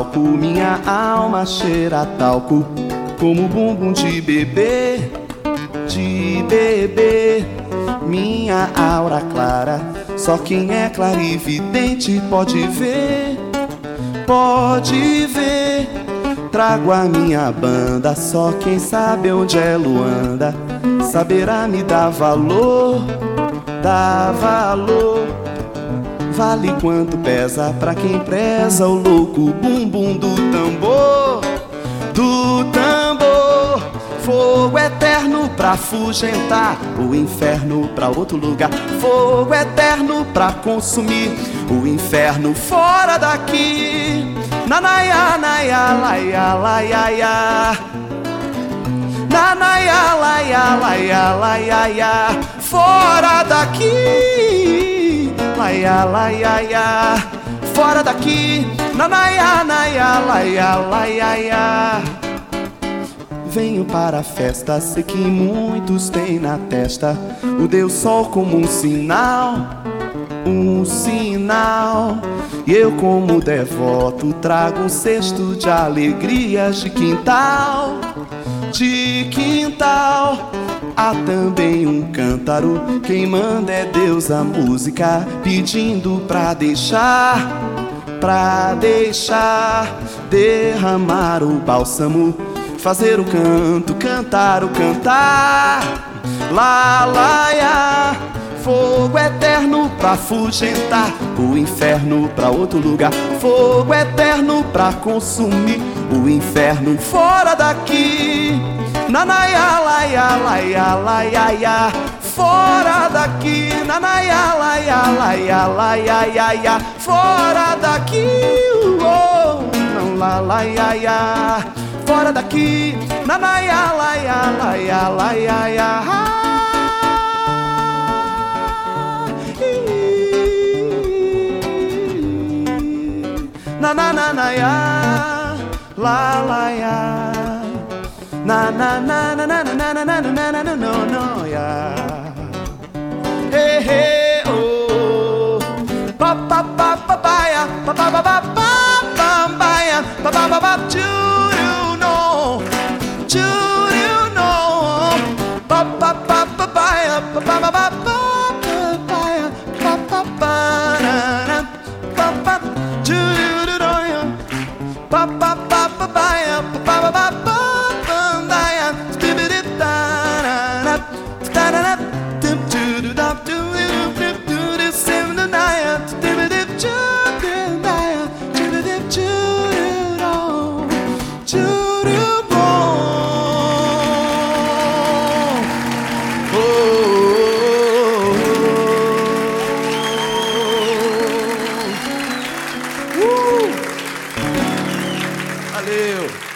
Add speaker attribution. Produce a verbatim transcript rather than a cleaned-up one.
Speaker 1: palco, minha alma cheira a talco, como bumbum de bebê, de bebê. Minha aura clara, só quem é clarividente pode ver, pode ver. Trago a minha banda, só quem sabe onde é Luanda saberá me dar valor, dar valor. Vale quanto pesa pra quem preza o louco bumbum do tambor, do tambor. Fogo eterno pra afugentar o inferno pra outro lugar. Fogo eterno pra consumir o inferno fora daqui. Nanaya, naya, laia, laia, laia. Nanaya, laia, laia, laia, laia. Fora daqui. Laia, laia, laia. Fora daqui. Nanaya, naya, laia, laia, laia. Venho para a festa, sei que muitos têm na testa o Deus Sol como um sinal, um sinal. E eu como devoto trago um cesto de alegrias de quintal, de quintal. Há também um cântaro, quem manda é Deus a música, pedindo pra deixar, pra deixar derramar o bálsamo, fazer o canto, cantar o cantar. Lá, lá, ia. Fogo eterno pra afugentar o inferno pra outro lugar. Fogo eterno pra consumir o inferno fora daqui. Nanaya, laia, laia, laia, laia. Fora daqui. Nanaya, laia, laia, laia, laia. Fora daqui. Oh, não, la, laia, laia. Fora daqui. Nanaya, laia, laia, laia, laia. Na na na na ya, la la ya. Na na na na na na na na na na na no no ya. Hey hey oh. Pa pa pa pa pa ya, pa pa pa pa pa pa pa ya, pa pa pa pa do you know, do you know? Pa pa pa pa pa ya, pa pa pa pa pa pa ya, pa pa pa na na, pa pa do you? Pa pa pa pa pa ya, pa pa pa pa pa ya, spibidi da da da da da, do do do da do do do do sim da ya, spibidi do da ya, spibidi do do do do oh. Valeu!